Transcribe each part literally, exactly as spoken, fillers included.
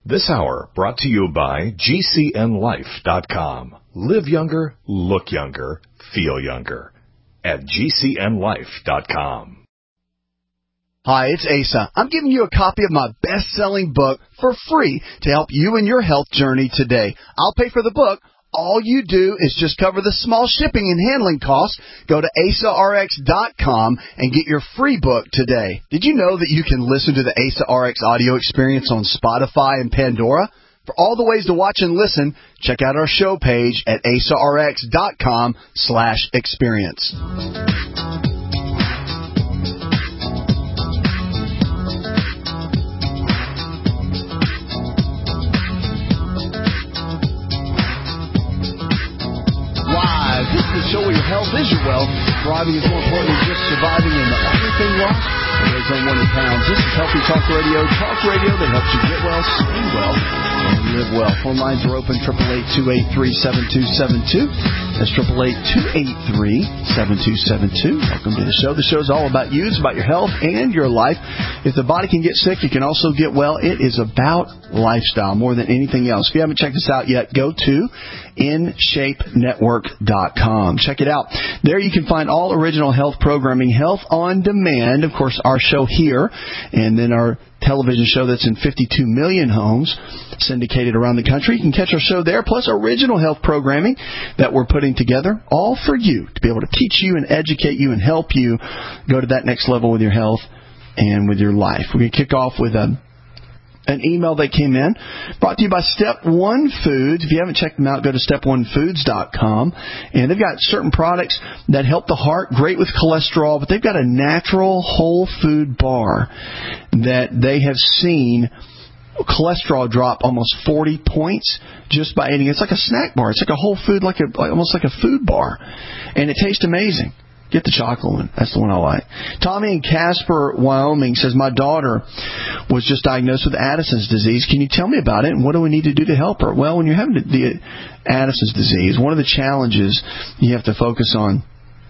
This hour brought to you by G C N life dot com. Live younger, look younger, feel younger at G C N life dot com. Hi, it's Asa. I'm giving you a copy of my best-selling book for free to help you in your health journey today. I'll pay for the book. All you do is just cover the small shipping and handling costs. Go to asa r x dot com and get your free book today. Did you know that you can listen to the Asa R X audio experience on Spotify and Pandora? For all the ways to watch and listen, check out our show page at asa r x dot com slash experience. This is the show where your health is your wealth. Thriving is more important than just surviving, and the only thing lost is on one pounds. This is Healthy Talk Radio. Talk radio that helps you get well, stay well, and live well. Phone lines are open, eight eight eight, two eight three, seven two seven two. That's eight eight eight, two eight three, seven two seven two. Welcome to the show. The show is all about you. It's about your health and your life. If the body can get sick, it can also get well. It is about lifestyle more than anything else. If you haven't checked this out yet, go to in shape network dot com. Check it out. There you can find all original health programming, Health on Demand, of course, our show here, and then our television show that's in fifty-two million homes, syndicated around the country. You can catch our show there, plus original health programming that we're putting together, all for you, to be able to teach you and educate you and help you go to that next level with your health and with your life. We're going to kick off with a an email that came in, brought to you by Step One Foods. If you haven't checked them out, go to step one foods dot com. And they've got certain products that help the heart, great with cholesterol, but they've got a natural whole food bar that they have seen cholesterol drop almost forty points just by eating. It's like a snack bar. It's like a whole food, like a almost like a food bar. And it tastes amazing. Get the chocolate one. That's the one I like. Tommy in Casper, Wyoming says, my daughter was just diagnosed with Addison's disease. Can you tell me about it, and what do we need to do to help her? Well, when you're having the Addison's disease, one of the challenges you have to focus on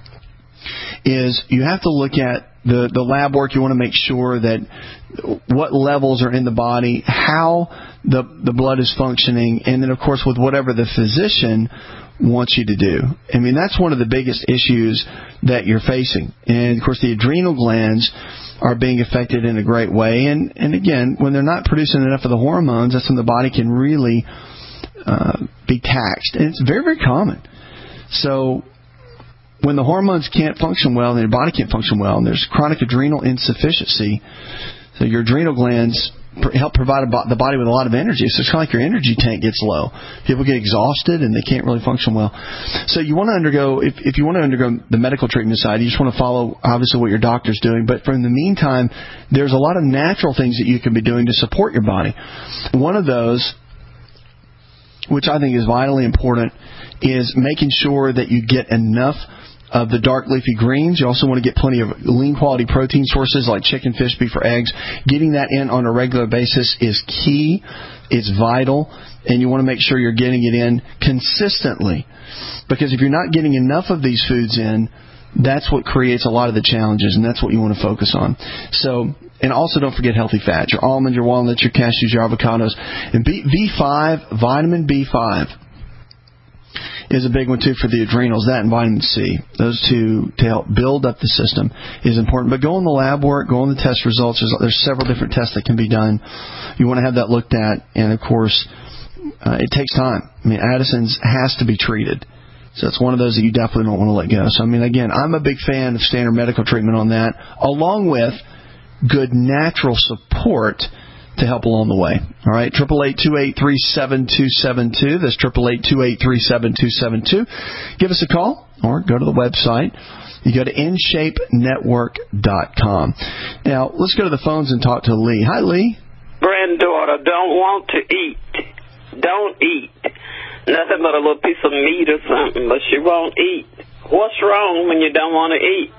is you have to look at the, the lab work. You want to make sure that what levels are in the body, how the, the blood is functioning, and then, of course, with whatever the physician wants you to do. I mean, that's one of the biggest issues that you're facing. And, of course, the adrenal glands are being affected in a great way. And, and again, when they're not producing enough of the hormones, that's when the body can really uh, be taxed. And it's very, very common. So when the hormones can't function well and your body can't function well, and there's chronic adrenal insufficiency, so your adrenal glands help provide the body with a lot of energy. So it's kind of like your energy tank gets low. People get exhausted and they can't really function well. So you want to undergo, if, if you want to undergo the medical treatment side, you just want to follow, obviously, what your doctor's doing. But for in the meantime, there's a lot of natural things that you can be doing to support your body. One of those, which I think is vitally important, is making sure that you get enough of the dark leafy greens. You also want to get plenty of lean quality protein sources like chicken, fish, beef, or eggs. Getting that in on a regular basis is key. It's vital. And you want to make sure you're getting it in consistently. Because if you're not getting enough of these foods in, that's what creates a lot of the challenges, and that's what you want to focus on. So, and also don't forget healthy fats. Your almonds, your walnuts, your cashews, your avocados. And B five, vitamin B five. Is a big one, too, for the adrenals. That and vitamin C. Those two, to help build up the system, is important. But go on the lab work, go on the test results. There's, there's several different tests that can be done. You want to have that looked at. And, of course, uh, it takes time. I mean, Addison's has to be treated. So it's one of those that you definitely don't want to let go. So, I mean, again, I'm a big fan of standard medical treatment on that, along with good natural support to help along the way. All right, eight eight eight, two eight three, seven two seven two. That's eight eight eight, two eight three, seven two seven two. Give us a call or go to the website. You go to in shape network dot com. Now, let's go to the phones and talk to Lee. Hi, Lee. Granddaughter don't want to eat. Don't eat. Nothing but a little piece of meat or something, but she won't eat. What's wrong when you don't want to eat?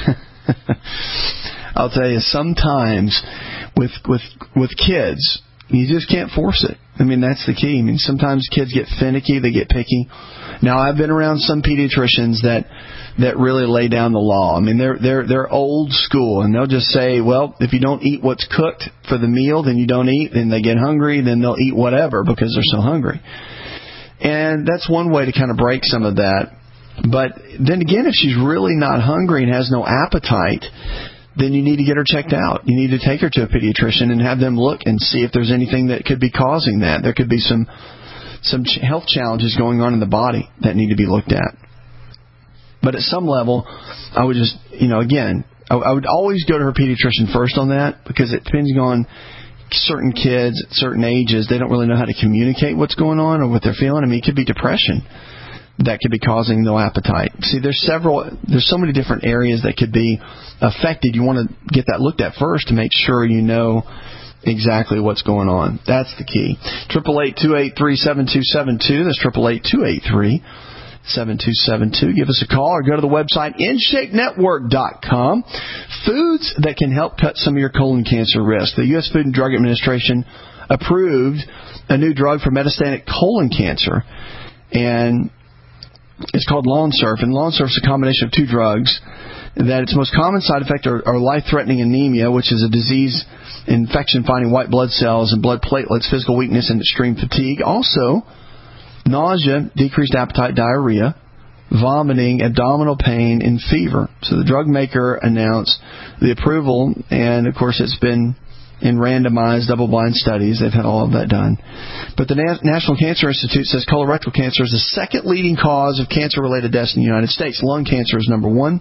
I'll tell you, sometimes with with with kids, you just can't force it. I mean, that's the key. I mean, sometimes kids get finicky, they get picky. Now, I've been around some pediatricians that that really lay down the law. I mean, they're they're they're old school, and they'll just say, well, if you don't eat what's cooked for the meal, then you don't eat. Then they get hungry, then they'll eat whatever because they're so hungry. And that's one way to kind of break some of that. But then again, if she's really not hungry and has no appetite, then you need to get her checked out. You need to take her to a pediatrician and have them look and see if there's anything that could be causing that. There could be some some health challenges going on in the body that need to be looked at. But at some level, I would just, you know, again, I, I would always go to her pediatrician first on that, because it depends on certain kids at certain ages. They don't really know how to communicate what's going on or what they're feeling. I mean, it could be depression that could be causing no appetite. See, there's several, there's so many different areas that could be affected. You want to get that looked at first to make sure you know exactly what's going on. That's the key. triple eight, two eight three, seven two seven two. That's triple eight, two eight three, seven two seven two. Give us a call or go to the website in shape network dot com. Foods that can help cut some of your colon cancer risk. The U S Food and Drug Administration approved a new drug for metastatic colon cancer, and it's called Lonsurf. And Lonsurf is a combination of two drugs. That its most common side effect are, are life-threatening anemia, which is a disease infection finding white blood cells and blood platelets, physical weakness, and extreme fatigue. Also, nausea, decreased appetite, diarrhea, vomiting, abdominal pain, and fever. So the drug maker announced the approval, and of course it's been in randomized double-blind studies. They've had all of that done. But the Na- National Cancer Institute says colorectal cancer is the second leading cause of cancer-related deaths in the United States. Lung cancer is number one.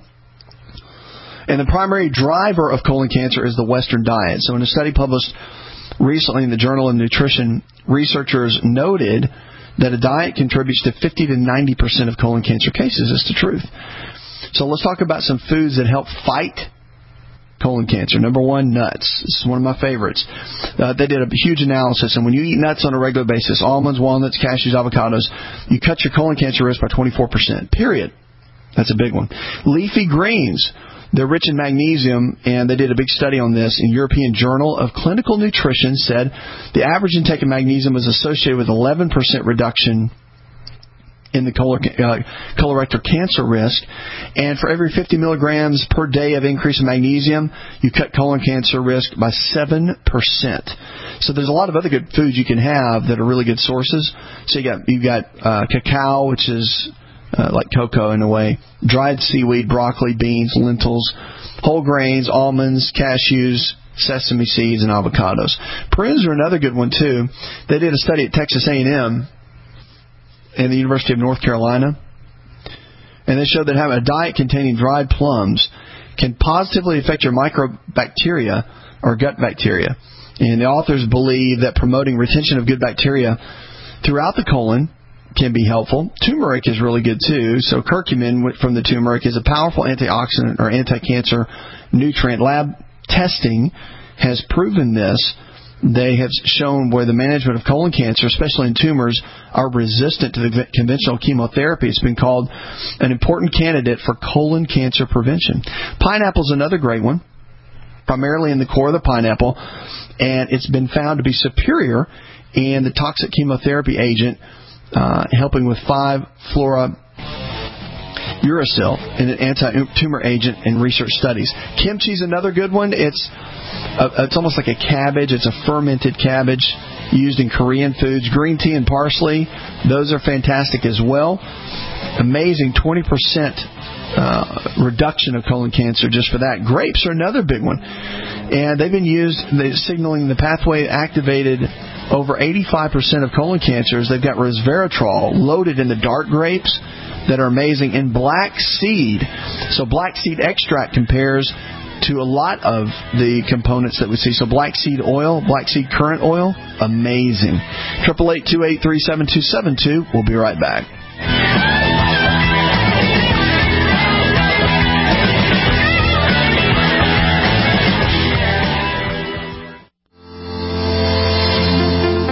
And the primary driver of colon cancer is the Western diet. So in a study published recently in the Journal of Nutrition, researchers noted that a diet contributes to fifty to ninety percent of colon cancer cases. It's the truth. So let's talk about some foods that help fight colon cancer. Number one, nuts. This is one of my favorites. Uh, they did a huge analysis, and when you eat nuts on a regular basis, almonds, walnuts, cashews, avocados, you cut your colon cancer risk by twenty-four percent, period. That's a big one. Leafy greens. They're rich in magnesium, and they did a big study on this in European Journal of Clinical Nutrition, said the average intake of magnesium was associated with eleven percent reduction in the color, uh, colorectal cancer risk. And for every fifty milligrams per day of increase in magnesium, you cut colon cancer risk by seven percent. So there's a lot of other good foods you can have that are really good sources. So you got, you've got uh, cacao, which is Uh, like cocoa in a way, dried seaweed, broccoli, beans, lentils, whole grains, almonds, cashews, sesame seeds, and avocados. Prunes are another good one, too. They did a study at Texas A and M and the University of North Carolina, and they showed that having a diet containing dried plums can positively affect your microbacteria or gut bacteria. And the authors believe that promoting retention of good bacteria throughout the colon can be helpful. Turmeric is really good too. So curcumin from the turmeric is a powerful antioxidant or anti-cancer nutrient. Lab testing has proven this. They have shown where the management of colon cancer, especially in tumors, are resistant to the conventional chemotherapy. It's been called an important candidate for colon cancer prevention. Pineapple is another great one, primarily in the core of the pineapple, and it's been found to be superior in the toxic chemotherapy agent, Uh, helping with five fluorouracil, an anti-tumor agent in research studies. Kimchi is another good one. It's a, it's almost like a cabbage. It's a fermented cabbage used in Korean foods. Green tea and parsley, those are fantastic as well. Amazing twenty percent uh, reduction of colon cancer just for that. Grapes are another big one. And they've been used, they're signaling the pathway activated over eighty-five percent of colon cancers. They've got resveratrol loaded in the dark grapes that are amazing. And black seed. So black seed extract compares to a lot of the components that we see. So black seed oil, black seed currant oil, amazing. eight eight eight, two eight three, seven two seven two. We'll be right back.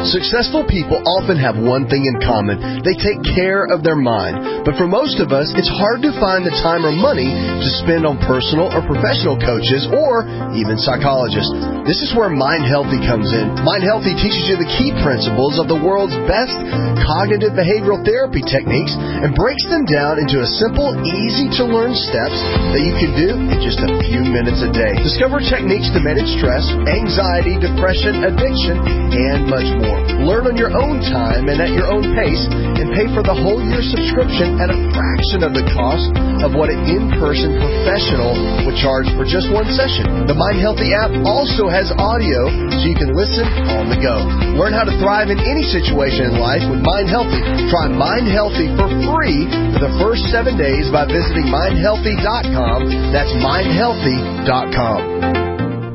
Successful people often have one thing in common. They take care of their mind. But for most of us, it's hard to find the time or money to spend on personal or professional coaches or even psychologists. This is where Mind Healthy comes in. Mind Healthy teaches you the key principles of the world's best cognitive behavioral therapy techniques and breaks them down into a simple, easy-to-learn steps that you can do in just a few minutes a day. Discover techniques to manage stress, anxiety, depression, addiction, and much more. Learn on your own time and at your own pace, and pay for the whole year subscription at a fraction of the cost of what an in-person professional would charge for just one session. The Mind Healthy app also has audio, so you can listen on the go. Learn how to thrive in any situation in life with Mind Healthy. Try Mind Healthy for free for the first seven days by visiting mind healthy dot com. That's mind healthy dot com.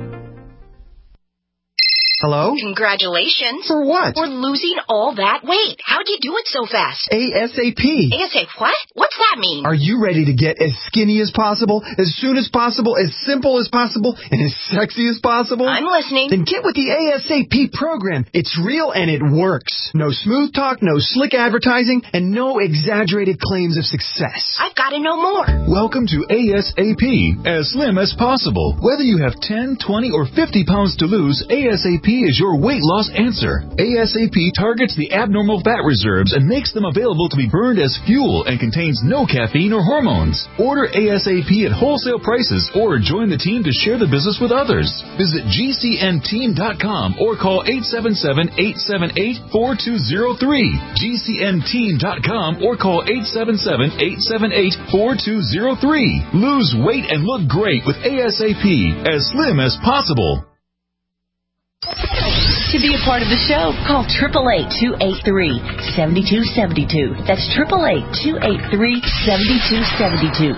Hello? Congratulations. For what? For losing all that weight. How'd you do it so fast? ASAP. ASAP what? What's that mean? Are you ready to get as skinny as possible, as soon as possible, as simple as possible, and as sexy as possible? I'm listening. Then get with the ASAP program. It's real and it works. No smooth talk, no slick advertising, and no exaggerated claims of success. I've got to know more. Welcome to ASAP, as slim as possible. Whether you have ten, twenty, or fifty pounds to lose, ASAP is your weight loss answer. ASAP targets the abnormal fat reserves and makes them available to be burned as fuel and contains no caffeine or hormones. Order ASAP at wholesale prices or join the team to share the business with others. Visit G C N team dot com or call eight seven seven, eight seven eight, four two zero three. G C N team dot com or call eight seven seven, eight seven eight, four two zero three. Lose weight and look great with ASAP, as slim as possible. To be a part of the show, call eight eight eight, two eight three, seven two seven two. That's eight eight eight, two eight three, seven two seven two.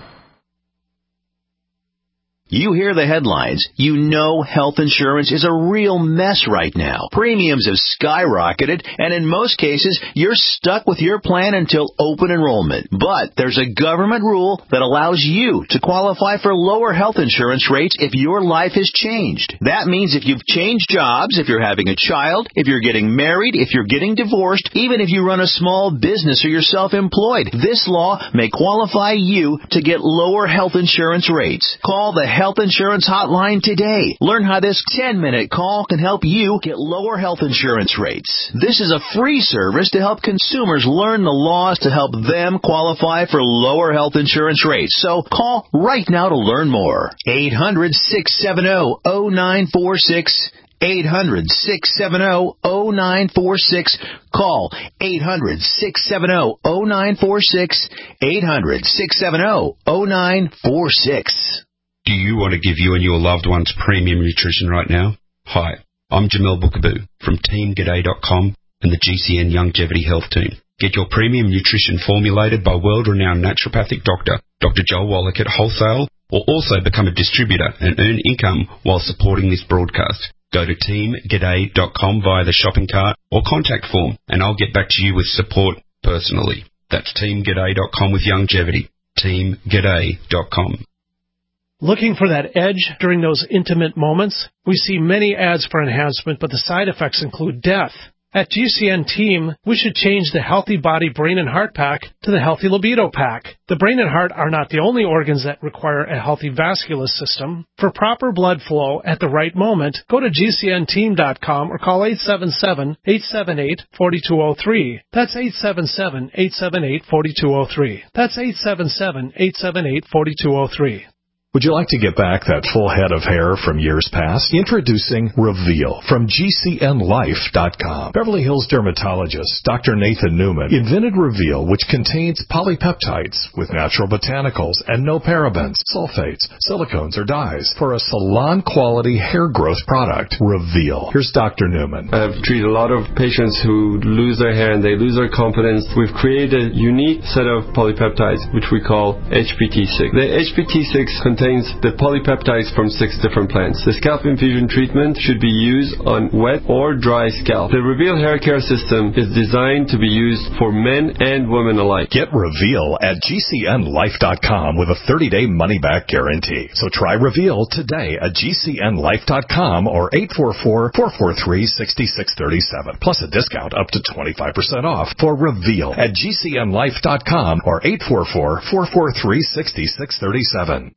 You hear the headlines. You know health insurance is a real mess right now. Premiums have skyrocketed, and in most cases, you're stuck with your plan until open enrollment. But there's a government rule that allows you to qualify for lower health insurance rates if your life has changed. That means if you've changed jobs, if you're having a child, if you're getting married, if you're getting divorced, even if you run a small business or you're self-employed, this law may qualify you to get lower health insurance rates. Call the Health Insurance Hotline today. Learn how this ten-minute call can help you get lower health insurance rates. This is a free service to help consumers learn the laws to help them qualify for lower health insurance rates. So call right now to learn more. eight hundred, six seven zero, zero nine four six. eight hundred, six seven zero, zero nine four six. Call eight hundred, six seven zero, zero nine four six. eight hundred, six seven zero, zero nine four six. Do you want to give you and your loved ones premium nutrition right now? Hi, I'm Jamel Bookaboo from team g'day dot com and the G C N Longevity Health Team. Get your premium nutrition formulated by world-renowned naturopathic doctor, Doctor Joel Wallach at wholesale, or also become a distributor and earn income while supporting this broadcast. Go to team g'day dot com via the shopping cart or contact form, and I'll get back to you with support personally. That's team g'day dot com with longevity. team g'day dot com. Looking for that edge during those intimate moments? We see many ads for enhancement, but the side effects include death. At G C N Team, we should change the Healthy Body, Brain, and Heart Pack to the Healthy Libido Pack. The brain and heart are not the only organs that require a healthy vascular system. For proper blood flow at the right moment, go to G C N team dot com or call eight seven seven, eight seven eight, four two zero three. That's eight seven seven, eight seven eight, four two zero three. That's eight seven seven, eight seven eight, four two zero three. Would you like to get back that full head of hair from years past? Introducing Reveal from G C N life dot com. Beverly Hills dermatologist Doctor Nathan Newman invented Reveal, which contains polypeptides with natural botanicals and no parabens, sulfates, silicones, or dyes for a salon-quality hair growth product. Reveal. Here's Doctor Newman. I've treated a lot of patients who lose their hair and they lose their confidence. We've created a unique set of polypeptides, which we call H P T six. The H P T six contains contains the polypeptides from six different plants. The scalp infusion treatment should be used on wet or dry scalp. The Reveal Hair Care System is designed to be used for men and women alike. Get Reveal at G C N life dot com with a thirty-day money-back guarantee. So try Reveal today at G C N life dot com or eight four four, four four three, six six three seven. Plus a discount up to twenty-five percent off for Reveal at G C N life dot com or eight four four, four four three, six six three seven.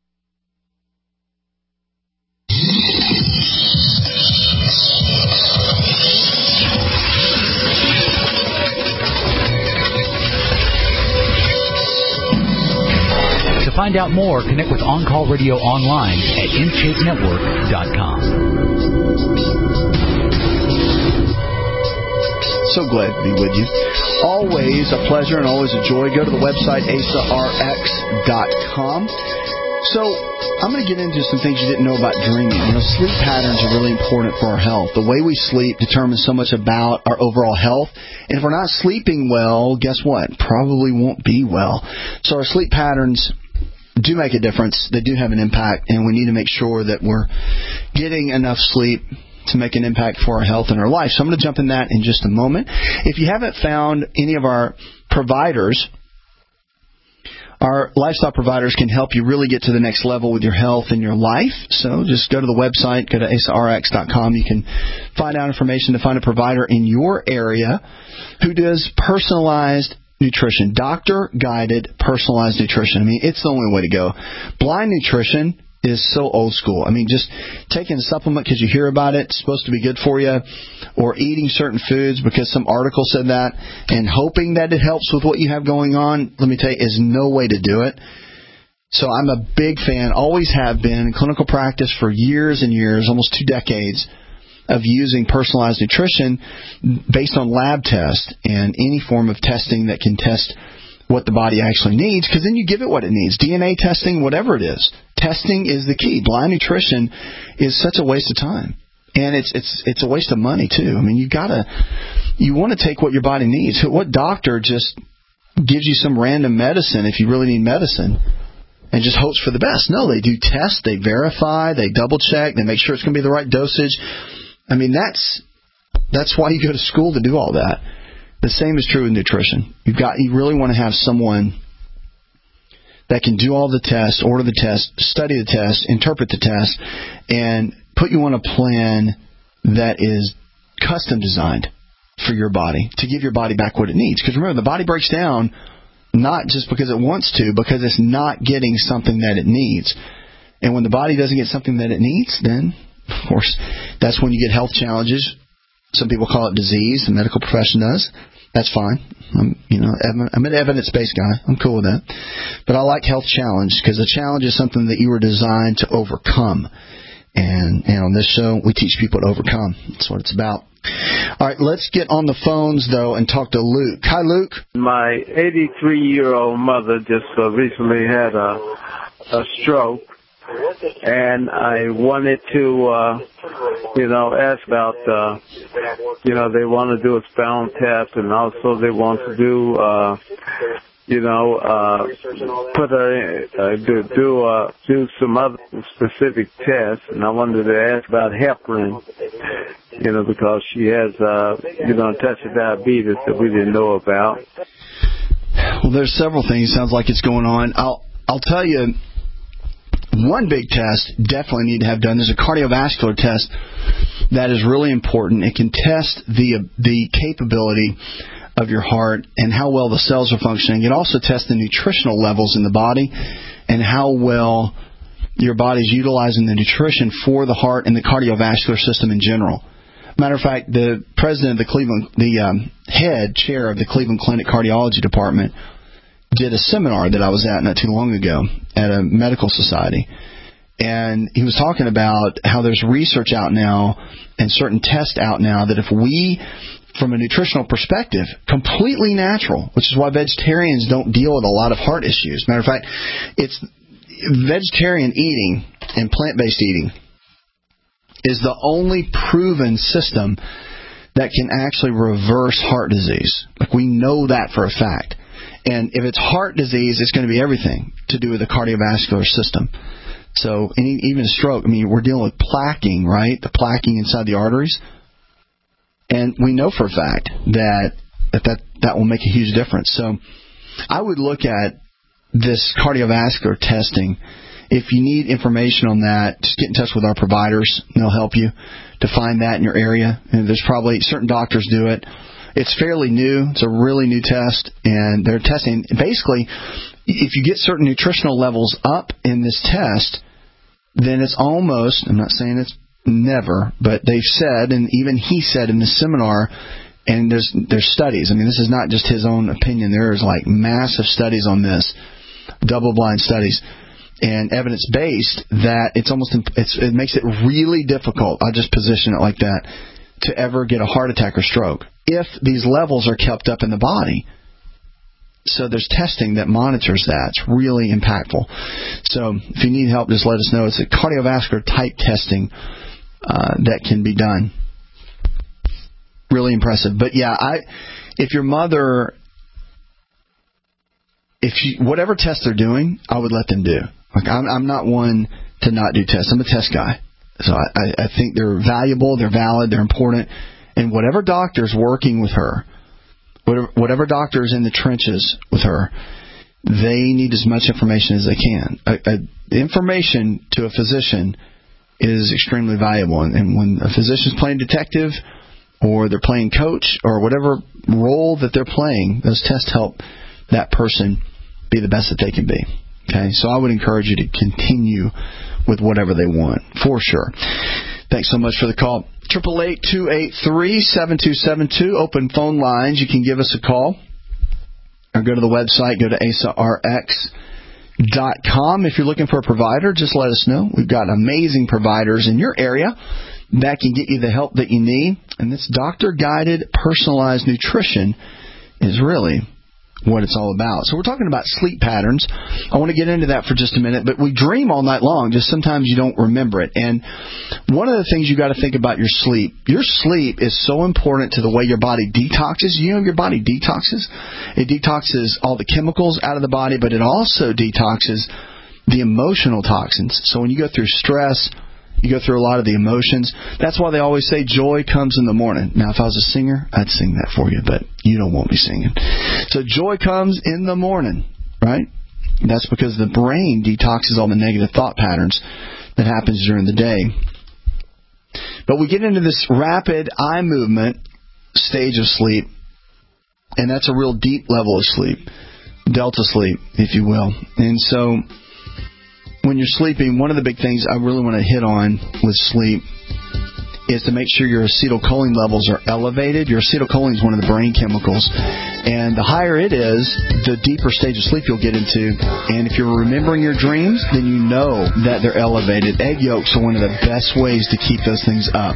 To find out more, connect with On Call Radio online at in shape network dot com. So glad to be with you. Always a pleasure and always a joy. Go to the website A S A R X dot com. So I'm going to get into some things you didn't know about dreaming. You know, sleep patterns are really important for our health. The way we sleep determines so much about our overall health. And if we're not sleeping well, guess what? Probably won't be well. So our sleep patterns do make a difference. They do have an impact, and we need to make sure that we're getting enough sleep to make an impact for our health and our life. So I'm going to jump in that in just a moment. If you haven't found any of our providers, our lifestyle providers can help you really get to the next level with your health and your life. So just go to the website, go to A S A R X dot com. You can find out information to find a provider in your area who does personalized nutrition, doctor-guided personalized nutrition. I mean, it's the only way to go. Blind nutrition is so old school. I mean, just taking a supplement because you hear about it, it's supposed to be good for you, or eating certain foods because some article said that, and hoping that it helps with what you have going on, let me tell you, is no way to do it. So I'm a big fan, always have been, in clinical practice for years and years, almost two decades, of using personalized nutrition based on lab tests and any form of testing that can test what the body actually needs, because then you give it what it needs. D N A testing, whatever it is. Testing is the key. Blind nutrition is such a waste of time. And it's it's it's a waste of money too. I mean, you gotta you want to take what your body needs. What doctor just gives you some random medicine if you really need medicine and just hopes for the best? No, they do tests, they verify, they double check, they make sure it's going to be the right dosage. I mean, that's that's why you go to school to do all that. The same is true with nutrition. You've got you really want to have someone that can do all the tests, order the test, study the test, interpret the test, and put you on a plan that is custom designed for your body to give your body back what it needs. Because remember, the body breaks down not just because it wants to, because it's not getting something that it needs. And when the body doesn't get something that it needs, then, of course, that's when you get health challenges. Some people call it disease. The medical profession does. That's fine. I'm, you know, I'm an evidence-based guy. I'm cool with that. But I like health challenge because a challenge is something that you were designed to overcome. And, and on this show, we teach people to overcome. That's what it's about. All right, let's get on the phones, though, and talk to Luke. Hi, Luke. My eighty-three-year-old mother just uh, recently had a, a stroke. And I wanted to, uh, you know, ask about, uh, you know, they want to do a spinal tap, and also they want to do, uh, you know, uh, put her, uh, do, do, uh, do some other specific tests. And I wanted to ask about heparin, you know, because she has, uh, you know, a touch of diabetes that we didn't know about. Well, there's several things. Sounds like it's going on. I'll, I'll tell you. One big test definitely need to have done is a cardiovascular test that is really important. It can test the the capability of your heart and how well the cells are functioning. It also tests the nutritional levels in the body and how well your body's utilizing the nutrition for the heart and the cardiovascular system in general. Matter of fact, the president of the Cleveland, the um, head chair of the Cleveland Clinic Cardiology Department, did a seminar that I was at not too long ago at a medical society. And he was talking about how there's research out now and certain tests out now that if we, from a nutritional perspective, completely natural, which is why vegetarians don't deal with a lot of heart issues. Matter of fact, it's vegetarian eating and plant-based eating is the only proven system that can actually reverse heart disease. Like, we know that for a fact. And if it's heart disease, it's going to be everything to do with the cardiovascular system. So any, even a stroke, I mean, we're dealing with plaquing, right? The plaquing inside the arteries. And we know for a fact that that, that that will make a huge difference. So I would look at this cardiovascular testing. If you need information on that, just get in touch with our providers, and they'll help you to find that in your area. And there's probably certain doctors do it. It's fairly new. It's a really new test, and they're testing. Basically, if you get certain nutritional levels up in this test, then it's almost, I'm not saying it's never, but they've said, and even he said in this seminar, and there's there's studies. I mean, this is not just his own opinion. There's like massive studies on this, double-blind studies, and evidence-based, that it's almost it's, it makes it really difficult, I'll just position it like that, to ever get a heart attack or stroke if these levels are kept up in the body. So there's testing that monitors that. It's really impactful. So if you need help, just let us know. It's a cardiovascular type testing uh, that can be done. Really impressive. But yeah, I if your mother, if you, whatever test they're doing, I would let them do. Like I'm, I'm not one to not do tests. I'm a test guy. So I, I think they're valuable, they're valid, they're important. And whatever doctor's working with her, whatever, whatever doctor's in the trenches with her, they need as much information as they can. A, a, information to a physician is extremely valuable. And, and when a physician's playing detective or they're playing coach or whatever role that they're playing, those tests help that person be the best that they can be. Okay, so I would encourage you to continue with whatever they want, for sure. Thanks so much for the call. eight eight eight, two eight three, seven two seven two. Open phone lines. You can give us a call or go to the website. Go to A S A R X dot com. If you're looking for a provider, just let us know. We've got amazing providers in your area that can get you the help that you need. And this doctor-guided, personalized nutrition is really what it's all about. So we're talking about sleep patterns. I want to get into that for just a minute, but we dream all night long, just sometimes you don't remember it. And one of the things you got to think about your sleep, your sleep is so important to the way your body detoxes. You know, your body detoxes. It detoxes all the chemicals out of the body, but it also detoxes the emotional toxins. So when you go through stress, you go through a lot of the emotions. That's why they always say joy comes in the morning. Now, if I was a singer, I'd sing that for you, but you don't want me singing. So joy comes in the morning, right? That's because the brain detoxes all the negative thought patterns that happens during the day. But we get into this rapid eye movement stage of sleep, and that's a real deep level of sleep, delta sleep, if you will. And so when you're sleeping, one of the big things I really want to hit on with sleep is to make sure your acetylcholine levels are elevated. Your acetylcholine is one of the brain chemicals. And the higher it is, the deeper stage of sleep you'll get into. And if you're remembering your dreams, then you know that they're elevated. Egg yolks are one of the best ways to keep those things up.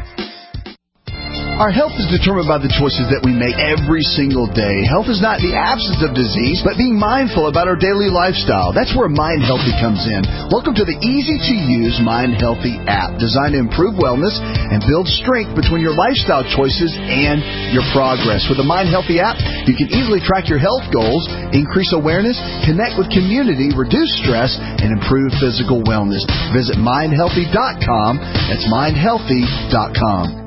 Our health is determined by the choices that we make every single day. Health is not the absence of disease, but being mindful about our daily lifestyle. That's where Mind Healthy comes in. Welcome to the easy-to-use Mind Healthy app, designed to improve wellness and build strength between your lifestyle choices and your progress. With the Mind Healthy app, you can easily track your health goals, increase awareness, connect with community, reduce stress, and improve physical wellness. Visit mind healthy dot com. That's mind healthy dot com.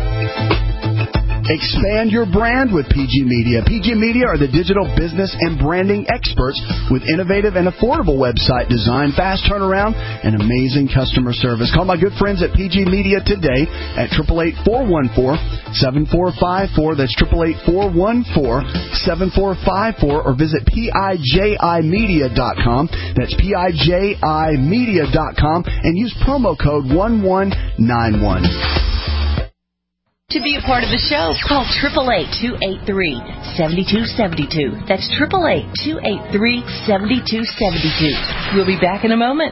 Expand your brand with P G Media. P G Media are the digital business and branding experts with innovative and affordable website design, fast turnaround, and amazing customer service. Call my good friends at P G Media today at eight eight eight, four one four, seven four five four. That's eight eight eight, four one four, seven four five four. Or visit P I J I media dot com. That's P I J I media dot com and use promo code one one nine one. To be a part of the show, call eight eight eight, two eight three, seven two seven two. That's eight eight eight, two eight three, seven two seven two. We'll be back in a moment.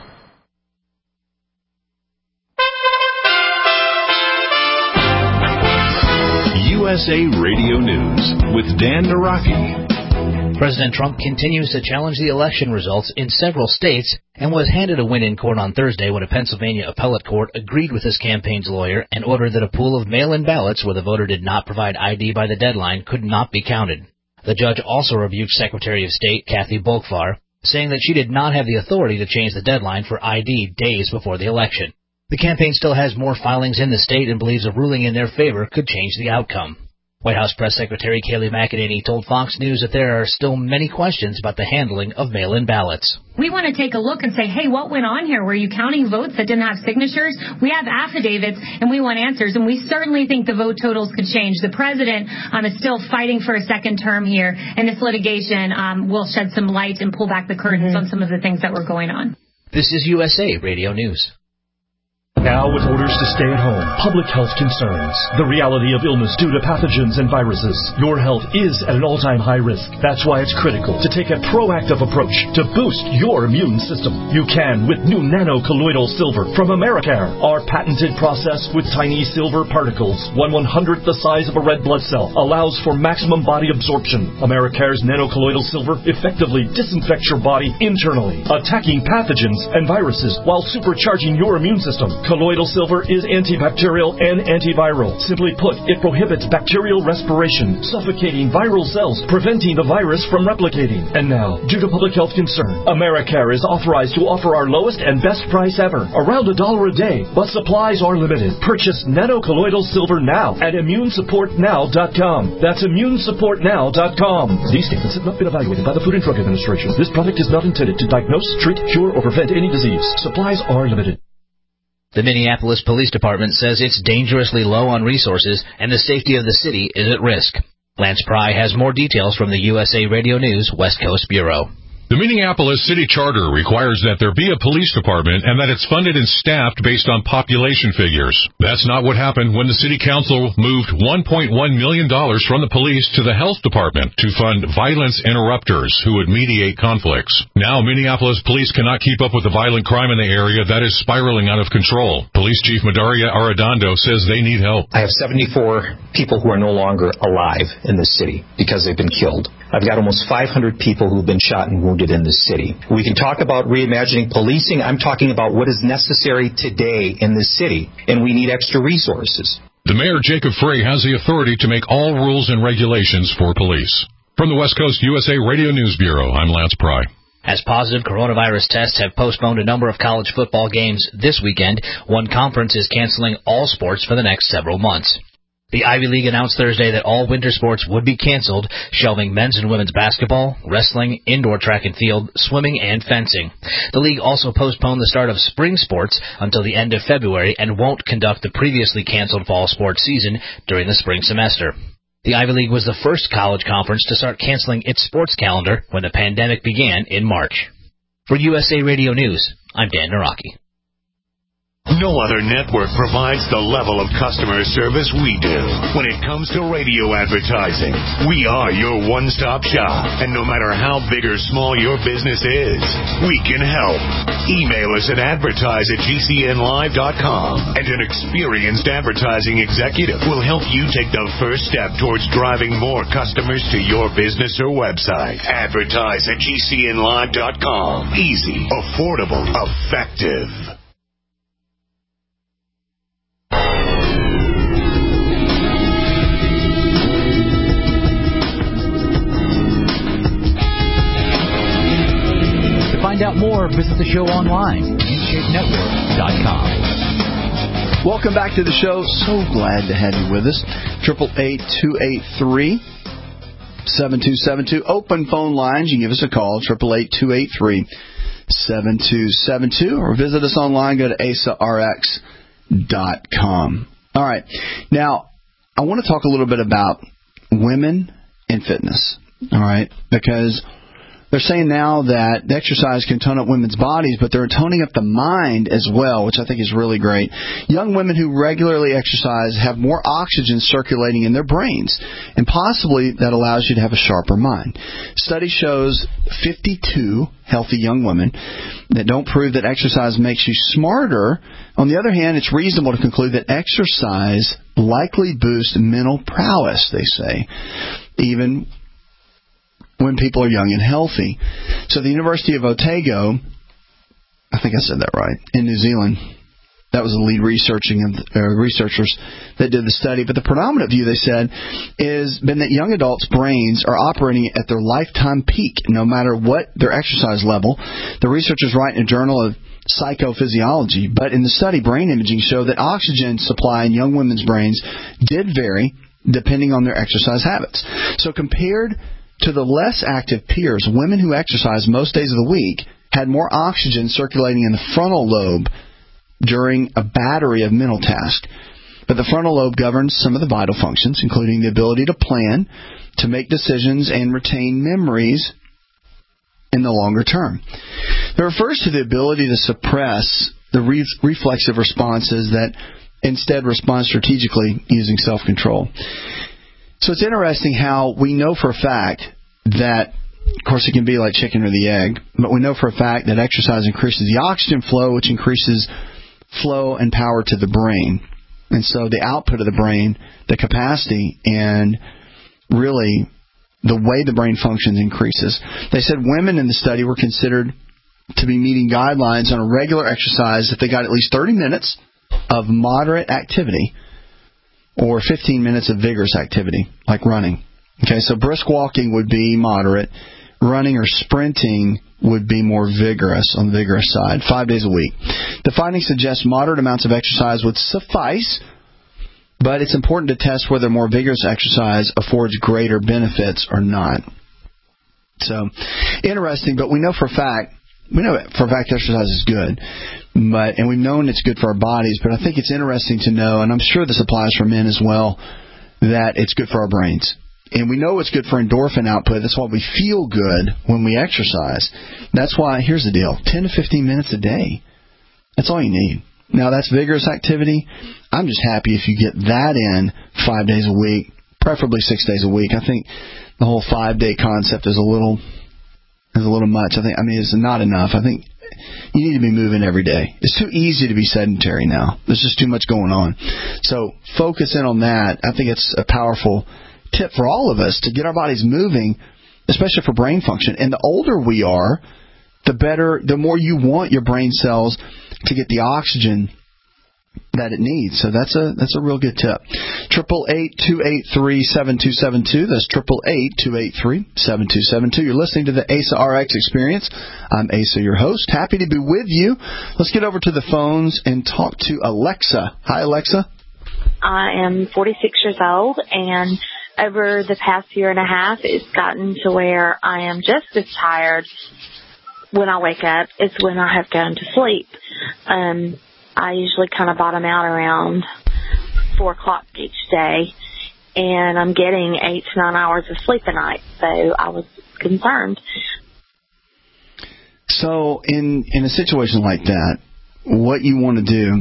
U S A Radio News with Dan Naraki. President Trump continues to challenge the election results in several states and was handed a win in court on Thursday when a Pennsylvania appellate court agreed with his campaign's lawyer and ordered that a pool of mail-in ballots where the voter did not provide I D by the deadline could not be counted. The judge also rebuked Secretary of State Kathy Bolkvar saying that she did not have the authority to change the deadline for I D days before the election. The campaign still has more filings in the state and believes a ruling in their favor could change the outcome. White House Press Secretary Kayleigh McEnany told Fox News that there are still many questions about the handling of mail-in ballots. We want to take a look and say, hey, what went on here? Were you counting votes that didn't have signatures? We have affidavits, and we want answers, and we certainly think the vote totals could change. The president um, is still fighting for a second term here, and this litigation um, will shed some light and pull back the curtains mm-hmm. on some of the things that were going on. This is U S A Radio News. Now with orders to stay at home, public health concerns, the reality of illness due to pathogens and viruses, your health is at an all-time high risk. That's why it's critical to take a proactive approach to boost your immune system. You can with new nano-colloidal silver from Americare. Our patented process with tiny silver particles, one one-hundredth the size of a red blood cell, allows for maximum body absorption. Americare's nano-colloidal silver effectively disinfects your body internally, attacking pathogens and viruses while supercharging your immune system. Colloidal silver is antibacterial and antiviral. Simply put, it prohibits bacterial respiration, suffocating viral cells, preventing the virus from replicating. And now, due to public health concern, Americare is authorized to offer our lowest and best price ever, around a dollar a day, but supplies are limited. Purchase nano-colloidal silver now at immune support now dot com. That's immune support now dot com. These statements have not been evaluated by the Food and Drug Administration. This product is not intended to diagnose, treat, cure, or prevent any disease. Supplies are limited. The Minneapolis Police Department says it's dangerously low on resources and the safety of the city is at risk. Lance Pry has more details from the U S A Radio News West Coast Bureau. The Minneapolis City Charter requires that there be a police department and that it's funded and staffed based on population figures. That's not what happened when the City Council moved one point one million dollars from the police to the Health Department to fund violence interrupters who would mediate conflicts. Now Minneapolis police cannot keep up with the violent crime in the area that is spiraling out of control. Police Chief Madaria Arredondo says they need help. I have seventy-four people who are no longer alive in this city because they've been killed. I've got almost five hundred people who've been shot and wounded in this city. We can talk about reimagining policing. I'm talking about what is necessary today in this city, and we need extra resources. The Mayor, Jacob Frey, has the authority to make all rules and regulations for police. From the West Coast U S A Radio News Bureau, I'm Lance Pry. As positive coronavirus tests have postponed a number of college football games this weekend, one conference is canceling all sports for the next several months. The Ivy League announced Thursday that all winter sports would be canceled, shelving men's and women's basketball, wrestling, indoor track and field, swimming, and fencing. The league also postponed the start of spring sports until the end of February and won't conduct the previously canceled fall sports season during the spring semester. The Ivy League was the first college conference to start canceling its sports calendar when the pandemic began in March. For U S A Radio News, I'm Dan Naraki. No other network provides the level of customer service we do. When it comes to radio advertising, we are your one-stop shop. And no matter how big or small your business is, we can help. Email us at advertise at G C N live dot com, and an experienced advertising executive will help you take the first step towards driving more customers to your business or website. Advertise at G C N live dot com. Easy, affordable, effective. Find out more, visit the show online, in shape network dot com. Welcome back to the show. So glad to have you with us. eight eight eight, two eight three, seven two seven two. Open phone lines. You can give us a call, eight eight eight, two eight three, seven two seven two, or visit us online. Go to A S A R X dot com. All right. Now, I want to talk a little bit about women and fitness. All right. Because they're saying now that exercise can tone up women's bodies, but they're toning up the mind as well, which I think is really great. Young women who regularly exercise have more oxygen circulating in their brains, and possibly that allows you to have a sharper mind. Study shows fifty-two healthy young women that don't prove that exercise makes you smarter. On the other hand, it's reasonable to conclude that exercise likely boosts mental prowess, they say, even when people are young and healthy. So the University of Otago, I think I said that right, in New Zealand, That was the lead researching of, uh, researchers that did the study. But the predominant view, they said, is been that young adults' brains are operating at their lifetime peak, no matter what their exercise level. The researchers write in a journal of Psychophysiology, but in the study, brain imaging showed that oxygen supply in young women's brains did vary depending on their exercise habits. So compared to the less active peers, women who exercise most days of the week had more oxygen circulating in the frontal lobe during a battery of mental tasks. But the frontal lobe governs some of the vital functions, including the ability to plan, to make decisions, and retain memories in the longer term. It refers to the ability to suppress the re- reflexive responses that instead respond strategically using self-control. So it's interesting how we know for a fact that, of course, it can be like chicken or the egg, but we know for a fact that exercise increases the oxygen flow, which increases flow and power to the brain. And so the output of the brain, the capacity, and really the way the brain functions increases. They said women in the study were considered to be meeting guidelines on a regular exercise if they got at least thirty minutes of moderate activity or fifteen minutes of vigorous activity, like running. Okay, so brisk walking would be moderate. Running or sprinting would be more vigorous, on the vigorous side, five days a week. The findings suggest moderate amounts of exercise would suffice, but it's important to test whether more vigorous exercise affords greater benefits or not. So, interesting, but we know for a fact, we know for a fact exercise is good, but and we've known it's good for our bodies, but I think it's interesting to know, and I'm sure this applies for men as well, that it's good for our brains. And we know it's good for endorphin output. That's why we feel good when we exercise. That's why, here's the deal, ten to fifteen minutes a day. That's all you need. Now, that's vigorous activity. I'm just happy if you get that in five days a week, preferably six days a week. I think the whole five-day concept is a little is a little much. I think. I mean, it's not enough. I think you need to be moving every day. It's too easy to be sedentary now. There's just too much going on. So focus in on that. I think it's a powerful tip for all of us to get our bodies moving, especially for brain function. And the older we are, the better, the more you want your brain cells to get the oxygen that it needs. So that's a that's a real good tip. Triple eight two eight three seven two seven two. That's triple eight two eight three seven two seven two. You're listening to the A S A R X Experience. I'm Asa, your host. Happy to be with you. Let's get over to the phones and talk to Alexa. Hi, Alexa. I am forty-six years old, and over the past year and a half, it's gotten to where I am just as tired when I wake up as when I have gone to sleep. Um, I usually kind of bottom out around four o'clock each day, and I'm getting eight to nine hours of sleep a night, so I was concerned. So in, in a situation like that, what you want to do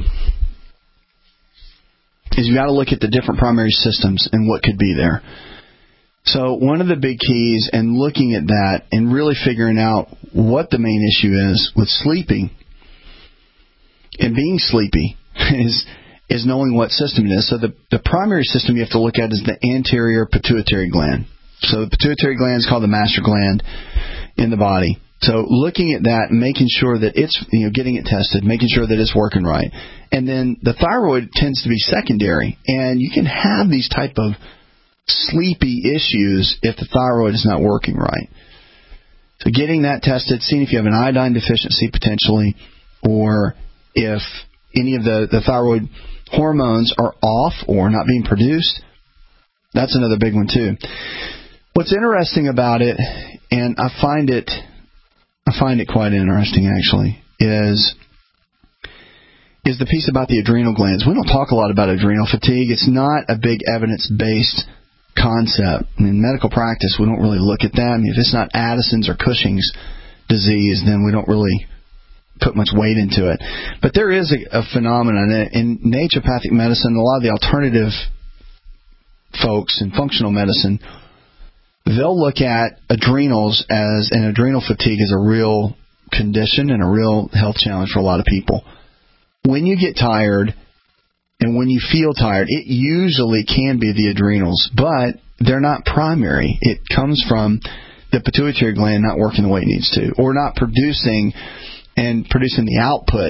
is you got to look at the different primary systems and what could be there. So one of the big keys in looking at that and really figuring out what the main issue is with sleeping and being sleepy is is knowing what system it is. So the, the primary system you have to look at is the anterior pituitary gland. So the pituitary gland is called the master gland in the body. So looking at that and making sure that it's, you know, getting it tested, making sure that it's working right. And then the thyroid tends to be secondary. And you can have these type of sleepy issues if the thyroid is not working right. So getting that tested, seeing if you have an iodine deficiency potentially, or if any of the, the thyroid hormones are off or not being produced, that's another big one too. What's interesting about it, and I find it I find it quite interesting, actually, is is the piece about the adrenal glands. We don't talk a lot about adrenal fatigue. It's not a big evidence-based concept. I mean, in medical practice, we don't really look at that. I mean, if it's not Addison's or Cushing's disease, then we don't really put much weight into it. But there is a, a phenomenon in naturopathic medicine, a lot of the alternative folks in functional medicine, they'll look at adrenals as, and adrenal fatigue as a real condition and a real health challenge for a lot of people. When you get tired and when you feel tired, it usually can be the adrenals, but they're not primary. It comes from the pituitary gland not working the way it needs to, or not producing and producing the output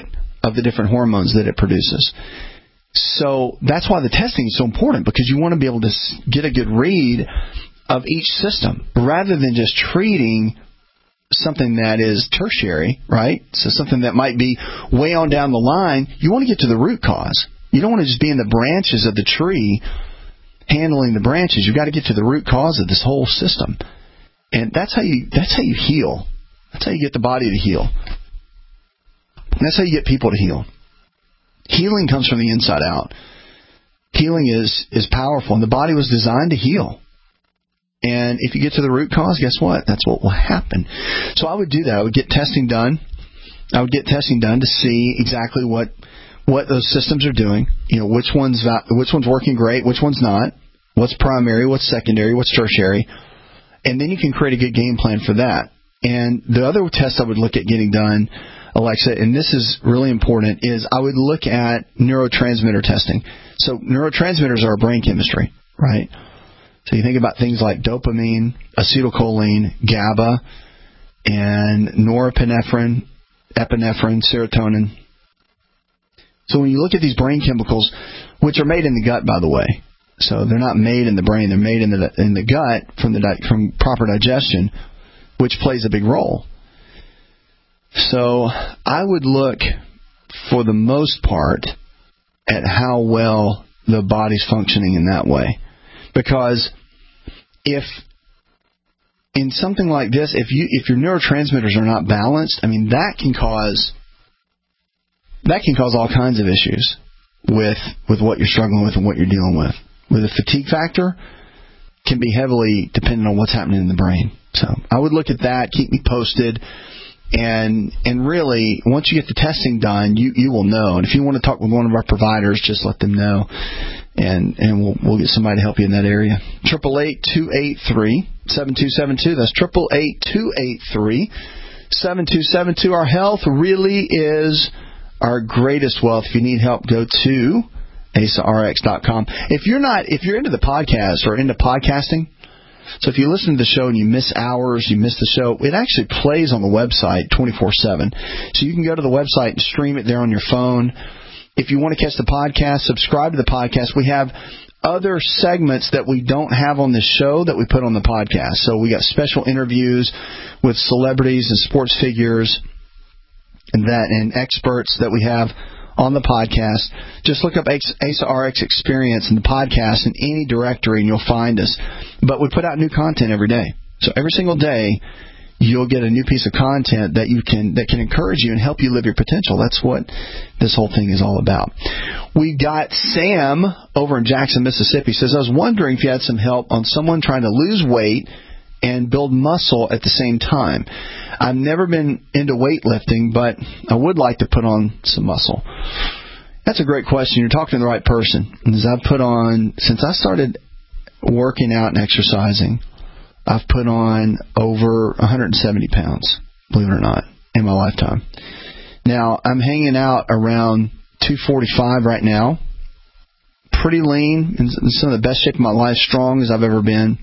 of the different hormones that it produces. So that's why the testing is so important, because you want to be able to get a good read of each system rather than just treating something that is tertiary, right? So something that might be way on down the line. You want to get to the root cause. You don't want to just be in the branches of the tree handling the branches. You've got to get to the root cause of this whole system. And that's how you that's how you heal. That's how you get the body to heal. And that's how you get people to heal. Healing comes from the inside out. Healing is, is powerful, and the body was designed to heal. And if you get to the root cause, guess what? That's what will happen. So I would do that. I would get testing done. I would get testing done to see exactly what what those systems are doing. You know, which one's which one's working great, which one's not. What's primary, what's secondary, what's tertiary. And then you can create a good game plan for that. And the other test I would look at getting done, Alexa, and this is really important, is I would look at neurotransmitter testing. So neurotransmitters are our brain chemistry, right? So you think about things like dopamine, acetylcholine, GABA, and norepinephrine, epinephrine, serotonin. So when you look at these brain chemicals, which are made in the gut, by the way, so they're not made in the brain, they're made in the in the gut from the from proper digestion, which plays a big role. So I would look, for the most part, at how well the body's functioning in that way. Because if in something like this, if you if your neurotransmitters are not balanced, I mean that can cause that can cause all kinds of issues with with what you're struggling with and what you're dealing with. With a fatigue factor, can be heavily dependent on what's happening in the brain. So I would look at that, keep me posted, and and really, once you get the testing done, you, you will know. And if you want to talk with one of our providers, just let them know, and and we'll we'll get somebody to help you in that area. Triple eight two eight three seven two seven two. That's triple eight two eight three seven two seven two. Our health really is our greatest wealth. If you need help, go to A S A R X dot com. If you're not, if you're into the podcast or into podcasting, so if you listen to the show and you miss hours, you miss the show, it actually plays on the website twenty-four seven. So you can go to the website and stream it there on your phone. If you want to catch the podcast, subscribe to the podcast. We have other segments that we don't have on this show that we put on the podcast. So we got special interviews with celebrities and sports figures and that and experts that we have on the podcast. Just look up A S A R X Experience in the podcast in any directory and you'll find us. But we put out new content every day. So every single day you'll get a new piece of content that you can that can encourage you and help you live your potential. That's what this whole thing is all about. We got Sam over in Jackson, Mississippi. Says, I was wondering if you had some help on someone trying to lose weight and build muscle at the same time. I've never been into weightlifting, but I would like to put on some muscle. That's a great question. You're talking to the right person. As I've put on, since I started working out and exercising, I've put on over one hundred seventy pounds, believe it or not, in my lifetime. Now, I'm hanging out around two forty-five right now. Pretty lean, in some of the best shape of my life, strong as I've ever been.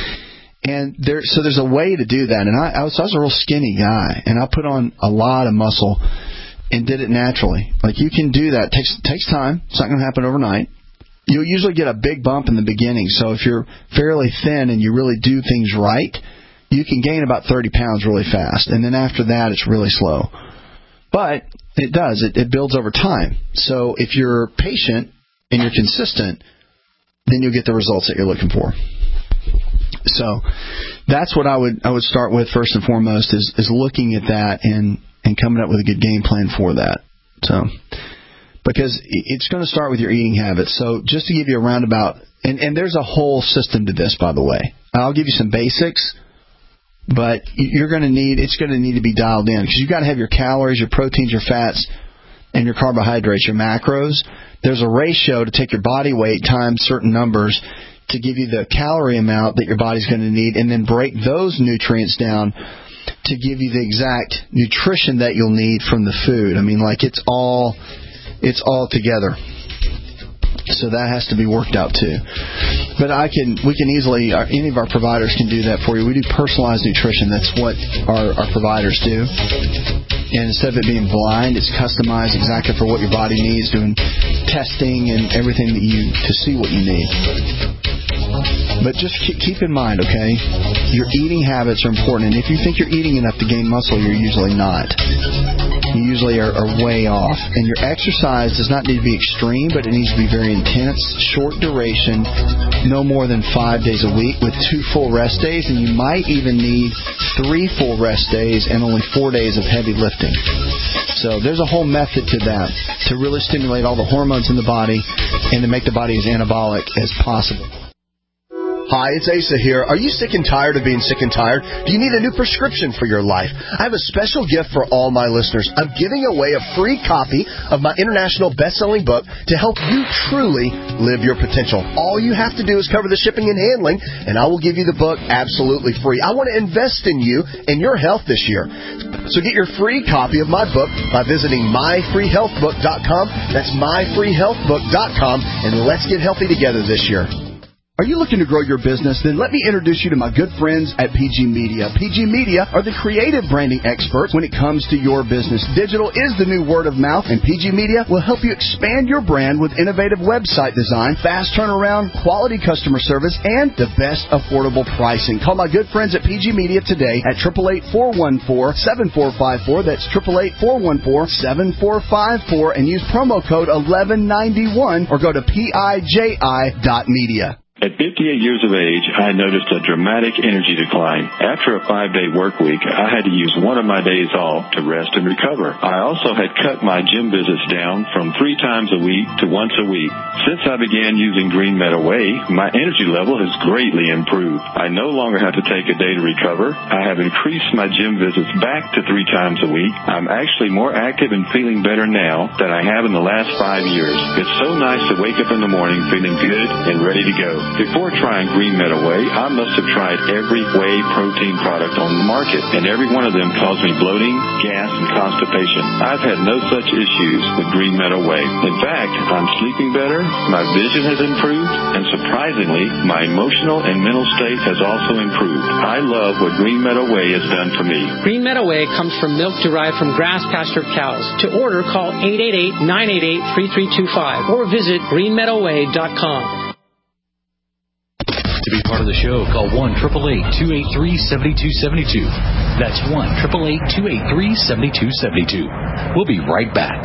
And there, so there's a way to do that. And I, I, was, I was a real skinny guy, and I put on a lot of muscle and did it naturally. Like, you can do that. It takes, takes time. It's not going to happen overnight. You'll usually get a big bump in the beginning. So if you're fairly thin and you really do things right, you can gain about thirty pounds really fast. And then after that, it's really slow. But it does. It, it builds over time. So if you're patient and you're consistent, then you'll get the results that you're looking for. So that's what I would I would start with first and foremost is, is looking at that and, and coming up with a good game plan for that. So because it's going to start with your eating habits. So just to give you a roundabout, and, and there's a whole system to this, by the way. I'll give you some basics, but you're going to need it's going to need to be dialed in because you've got to have your calories, your proteins, your fats, and your carbohydrates, your macros. There's a ratio to take your body weight times certain numbers to give you the calorie amount that your body's going to need, and then break those nutrients down to give you the exact nutrition that you'll need from the food. I mean, like it's all it's all together. So that has to be worked out too. But I can we can easily any of our providers can do that for you. We do personalized nutrition. That's what our, our providers do. And instead of it being blind, it's customized exactly for what your body needs, doing testing and everything that you to see what you need. But just keep in mind, okay, your eating habits are important. And if you think you're eating enough to gain muscle, you're usually not. You usually are, are way off. And your exercise does not need to be extreme, but it needs to be very intense, short duration, no more than five days a week with two full rest days. And you might even need three full rest days and only four days of heavy lifting. So there's a whole method to that, to really stimulate all the hormones in the body and to make the body as anabolic as possible. Hi, it's Asa here. Are you sick and tired of being sick and tired? Do you need a new prescription for your life? I have a special gift for all my listeners. I'm giving away a free copy of my international best-selling book to help you truly live your potential. All you have to do is cover the shipping and handling, and I will give you the book absolutely free. I want to invest in you and your health this year. So get your free copy of my book by visiting my free health book dot com. That's my free health book dot com, and let's get healthy together this year. Are you looking to grow your business? Then let me introduce you to my good friends at P G Media. P G Media are the creative branding experts when it comes to your business. Digital is the new word of mouth, and P G Media will help you expand your brand with innovative website design, fast turnaround, quality customer service, and the best affordable pricing. Call my good friends at P G Media today at eight eight eight, four one four, seven four five four. That's eight eight eight, four one four, seven four five four, and use promo code eleven ninety-one or go to P I J I dot media. At fifty-eight years of age, I noticed a dramatic energy decline. After a five-day work week, I had to use one of my days off to rest and recover. I also had cut my gym visits down from three times a week to once a week. Since I began using Green Meadow Whey, my energy level has greatly improved. I no longer have to take a day to recover. I have increased my gym visits back to three times a week. I'm actually more active and feeling better now than I have in the last five years. It's so nice to wake up in the morning feeling good and ready to go. Before trying Green Meadow Whey, I must have tried every whey protein product on the market, and every one of them caused me bloating, gas, and constipation. I've had no such issues with Green Meadow Whey. In fact, I'm sleeping better, my vision has improved, and surprisingly, my emotional and mental state has also improved. I love what Green Meadow Whey has done for me. Green Meadow Whey comes from milk derived from grass-pastured cows. To order, call eight eight eight, nine eight eight, three three two five or visit green meadow whey dot com. To be part of the show, call one eight eight eight, two eight three, seven two seven two. That's one eight eight eight, two eight three, seven two seven two. We'll be right back.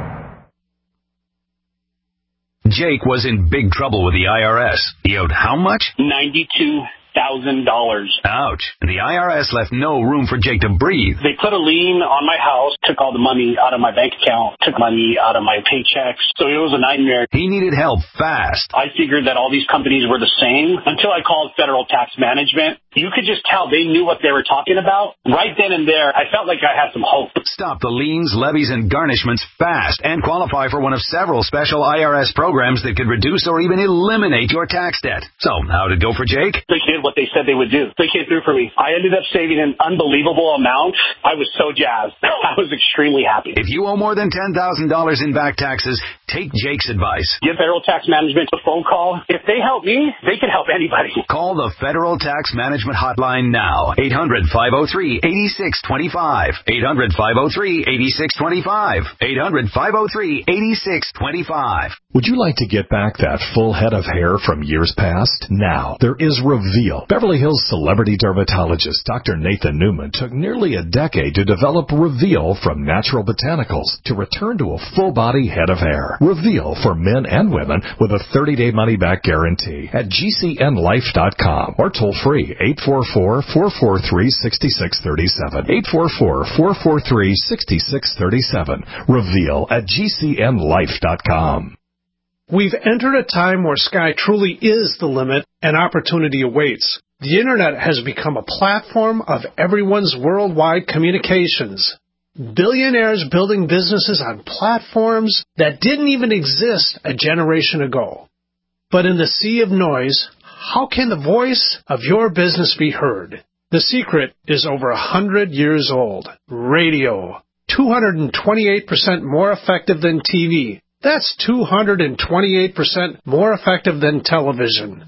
Jake was in big trouble with the I R S. He owed how much? ninety-two thousand dollars. Ouch. And the I R S left no room for Jake to breathe. They put a lien on my house, took all the money out of my bank account, took money out of my paychecks. So it was a nightmare. He needed help fast. I figured that all these companies were the same until I called Federal Tax Management. You could just tell they knew what they were talking about. Right then and there, I felt like I had some hope. Stop the liens, levies, and garnishments fast and qualify for one of several special I R S programs that could reduce or even eliminate your tax debt. So, how did it go for Jake? They did what they said they would do. They came through for me. I ended up saving an unbelievable amount. I was so jazzed. I was extremely happy. If you owe more than ten thousand dollars in back taxes, take Jake's advice. Give Federal Tax Management a phone call. If they help me, they can help anybody. Call the Federal Tax Management hotline now. eight hundred, five oh three, eight six two five. eight hundred, five oh three, eight six two five. eight hundred, five oh three, eight six two five. Would you like to get back that full head of hair from years past? Now, there is Reveal. Beverly Hills celebrity dermatologist Doctor Nathan Newman took nearly a decade to develop Reveal from natural botanicals to return to a full-body head of hair. Reveal for men and women with a thirty-day money-back guarantee at G C N life dot com or toll-free eight four four, four four three, six six three seven. eight four four, four four three, six six three seven. Reveal at G C N life dot com. We've entered a time where sky truly is the limit and opportunity awaits. The Internet has become a platform of everyone's worldwide communications. Billionaires building businesses on platforms that didn't even exist a generation ago. But in the sea of noise, how can the voice of your business be heard? The secret is over a hundred years old. Radio. two hundred twenty-eight percent more effective than T V. That's two hundred twenty-eight percent more effective than television.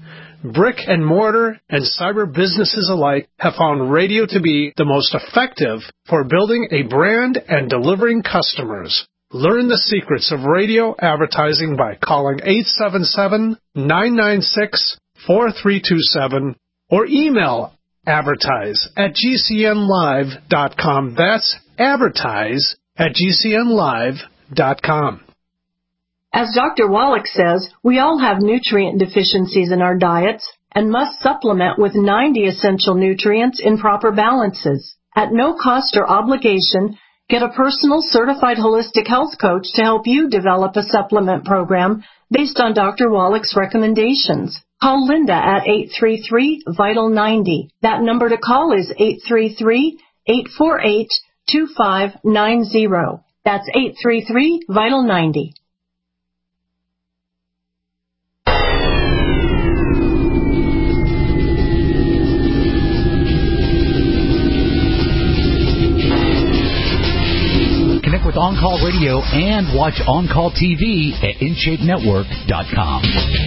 Brick and mortar and cyber businesses alike have found radio to be the most effective for building a brand and delivering customers. Learn the secrets of radio advertising by calling eight seven seven, nine nine six, four three two seven or email advertise at g c n live dot com. That's advertise at g c n live dot com. As Doctor Wallach says, we all have nutrient deficiencies in our diets and must supplement with ninety essential nutrients in proper balances. At no cost or obligation, get a personal certified holistic health coach to help you develop a supplement program based on Doctor Wallach's recommendations. Call Linda at eight three three, vital ninety. That number to call is eight three three, eight four eight, two five nine zero. That's eight three three, vital ninety. Connect with On Call Radio and watch On Call T V at in shape network dot com.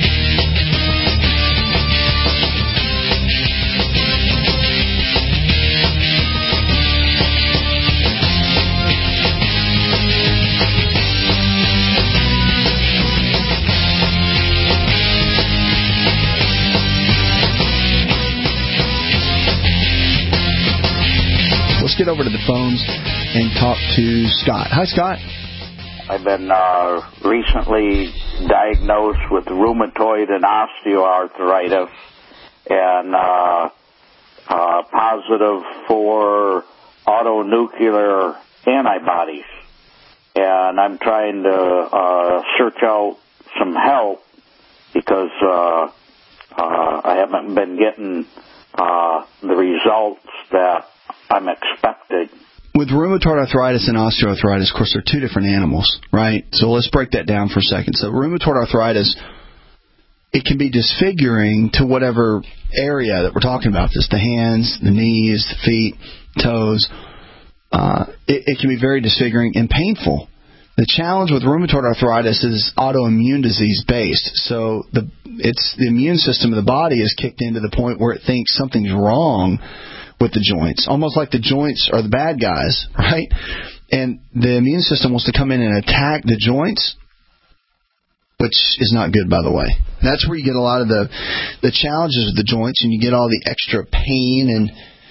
Let's get over to the phones and talk to Scott. Hi, Scott. I've been uh, recently diagnosed with rheumatoid and osteoarthritis and uh, uh, positive for autonuclear antibodies. And I'm trying to uh, search out some help because uh, uh, I haven't been getting uh, the results that I'm expecting. With rheumatoid arthritis and osteoarthritis, of course, they're two different animals, right? So let's break that down for a second. So rheumatoid arthritis, it can be disfiguring to whatever area that we're talking about. This, the hands, the knees, the feet, toes. Uh, it, it can be very disfiguring and painful. The challenge with rheumatoid arthritis is autoimmune disease based. So the it's the immune system of the body is kicked in to the point where it thinks something's wrong with the joints, almost like the joints are the bad guys, right? And the immune system wants to come in and attack the joints, which is not good, by the way. That's where you get a lot of the the challenges with the joints, and you get all the extra pain and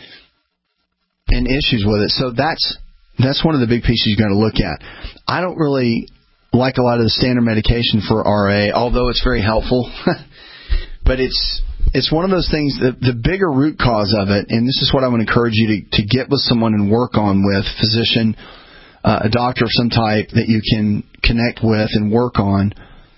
and issues with it. So that's that's one of the big pieces you got to look at. I don't really like a lot of the standard medication for R A, although it's very helpful, but it's It's one of those things, the, the bigger root cause of it, and this is what I would encourage you to, to get with someone and work on with, physician, uh, a doctor of some type that you can connect with and work on,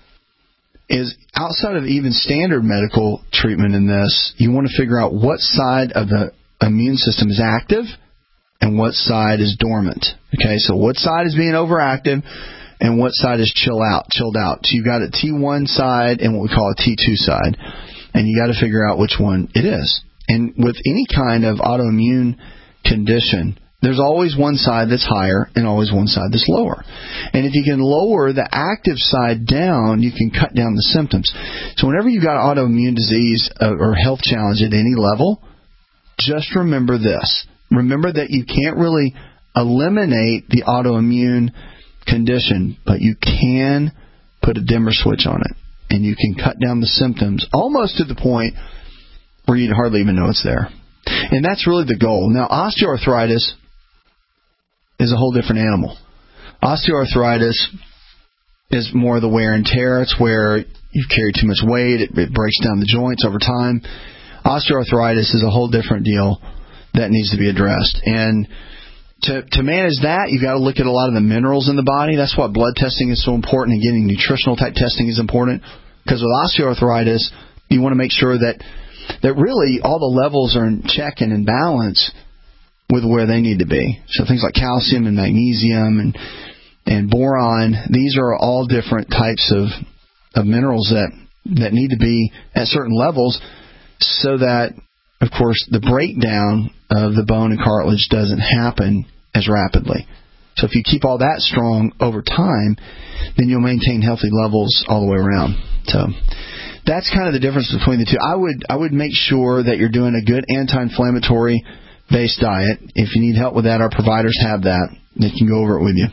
is outside of even standard medical treatment in this, you want to figure out what side of the immune system is active and what side is dormant. Okay, so what side is being overactive and what side is chill out, chilled out. So you've got a T one side and what we call a T two side. And you got to figure out which one it is. And with any kind of autoimmune condition, there's always one side that's higher and always one side that's lower. And if you can lower the active side down, you can cut down the symptoms. So whenever you've got autoimmune disease or health challenge at any level, just remember this. Remember that you can't really eliminate the autoimmune condition, but you can put a dimmer switch on it. And you can cut down the symptoms almost to the point where you'd hardly even know it's there. And that's really the goal. Now, osteoarthritis is a whole different animal. Osteoarthritis is more the wear and tear. It's where you've carried too much weight. It, it breaks down the joints over time. Osteoarthritis is a whole different deal that needs to be addressed. And To, to manage that, you've got to look at a lot of the minerals in the body. That's why blood testing is so important, and getting nutritional type testing is important. Because with osteoarthritis, you want to make sure that that really all the levels are in check and in balance with where they need to be. So things like calcium and magnesium and and boron, these are all different types of of minerals that, that need to be at certain levels so that, of course, the breakdown of the bone and cartilage doesn't happen as rapidly. So if you keep all that strong over time, then you'll maintain healthy levels all the way around. So that's kind of the difference between the two. I would I would make sure that you're doing a good anti-inflammatory based diet. If you need help with that, our providers have that. They can go over it with you.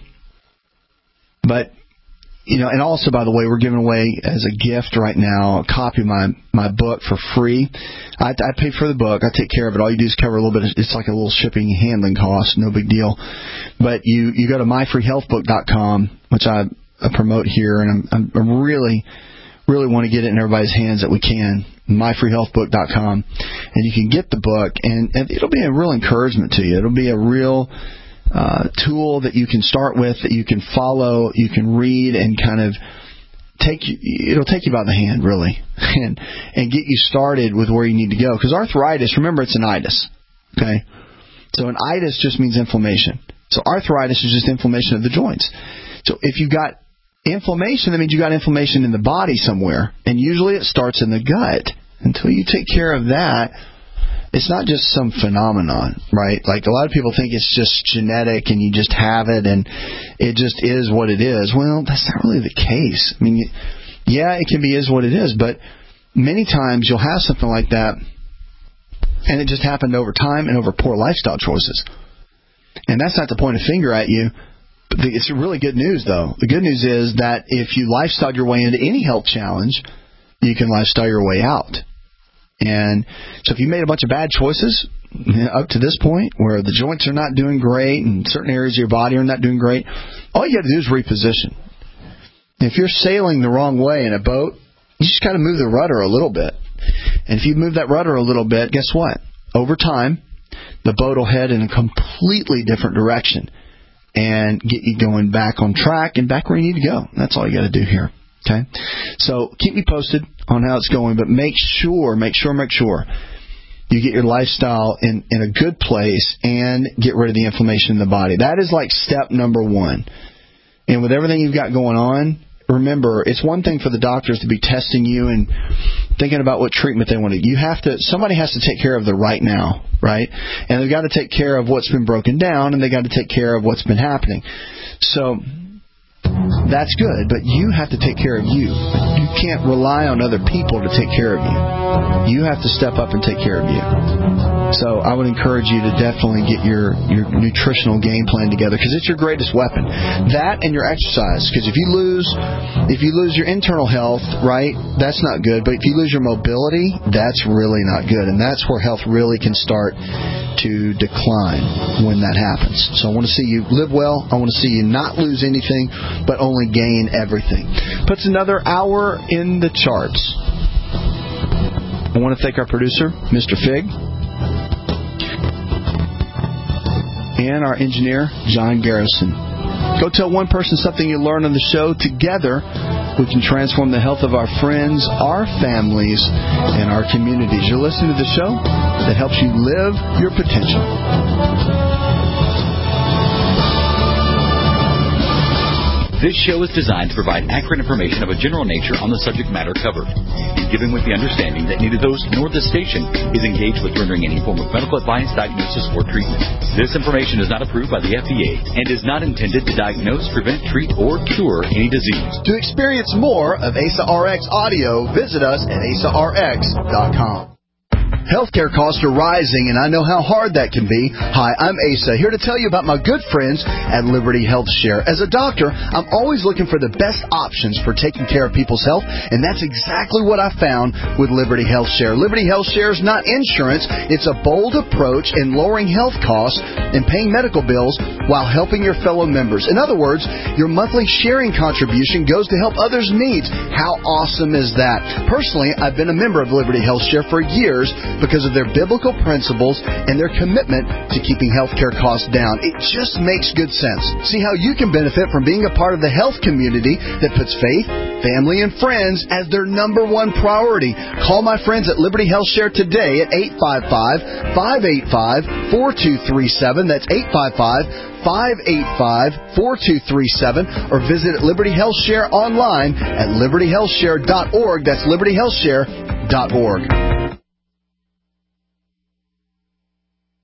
But, you know, and also, by the way, we're giving away as a gift right now a copy of my, my book for free. I, I pay for the book. I take care of it. All you do is cover a little bit. Of, it's like a little shipping and handling cost. No big deal. But you, you go to my free health book dot com, which I, I promote here, and I'm, I'm really, really want to get it in everybody's hands that we can. my free health book dot com. And you can get the book, and, and it'll be a real encouragement to you. It'll be a real Uh, tool that you can start with, that you can follow, you can read, and kind of take you, it'll take you by the hand, really, and and get you started with where you need to go. Because arthritis, remember, it's an itis, okay? So an itis just means inflammation. So arthritis is just inflammation of the joints. So if you've got inflammation, that means you got inflammation in the body somewhere, and usually it starts in the gut. Until you take care of that, it's not just some phenomenon, right? Like a lot of people think it's just genetic and you just have it and it just is what it is. Well, that's not really the case. I mean, yeah, it can be is what it is, but many times you'll have something like that and it just happened over time and over poor lifestyle choices. And that's not to point a finger at you. But it's really good news, though. The good news is that if you lifestyle your way into any health challenge, you can lifestyle your way out. And so if you made a bunch of bad choices up to this point where the joints are not doing great and certain areas of your body are not doing great, all you got to do is reposition. If you're sailing the wrong way in a boat, you just got to move the rudder a little bit. And if you move that rudder a little bit, guess what? Over time, the boat will head in a completely different direction and get you going back on track and back where you need to go. That's all you got to do here. Okay, so keep me posted on how it's going, but make sure, make sure, make sure you get your lifestyle in, in a good place and get rid of the inflammation in the body. That is like step number one. And with everything you've got going on, remember, it's one thing for the doctors to be testing you and thinking about what treatment they want to. You have to. Somebody has to take care of the right now, right? And they've got to take care of what's been broken down, and they've got to take care of what's been happening. So that's good, but you have to take care of you. You can't rely on other people to take care of you. You have to step up and take care of you. So I would encourage you to definitely get your, your nutritional game plan together, because it's your greatest weapon. That and your exercise, because if you lose if you lose your internal health, right, that's not good. But if you lose your mobility, that's really not good. And that's where health really can start to decline when that happens. So I want to see you live well. I want to see you not lose anything, but only gain everything. Puts another hour in the charts. I want to thank our producer, Mister Fig, and our engineer, John Garrison. Go tell one person something you learned on the show. Together, we can transform the health of our friends, our families, and our communities. You're listening to the show that helps you live your potential. This show is designed to provide accurate information of a general nature on the subject matter covered, and given with the understanding that neither those nor the station is engaged with rendering any form of medical advice, diagnosis, or treatment. This information is not approved by the F D A and is not intended to diagnose, prevent, treat, or cure any disease. To experience more of A S A R X audio, visit us at A S A R X dot com. Healthcare costs are rising, and I know how hard that can be. Hi, I'm Asa, here to tell you about my good friends at Liberty Health Share. As a doctor, I'm always looking for the best options for taking care of people's health, and that's exactly what I found with Liberty Health Share. Liberty Health Share is not insurance. It's a bold approach in lowering health costs and paying medical bills while helping your fellow members. In other words, your monthly sharing contribution goes to help others' needs. How awesome is that? Personally, I've been a member of Liberty Health Share for years because of their biblical principles and their commitment to keeping healthcare costs down. It just makes good sense. See how you can benefit from being a part of the health community that puts faith, family, and friends as their number one priority. Call my friends at Liberty Health Share today at eight five five, five eight five, four two three seven. That's eight five five, five eight five, four two three seven. Or visit Liberty Health Share online at liberty health share dot org. That's liberty health share dot org.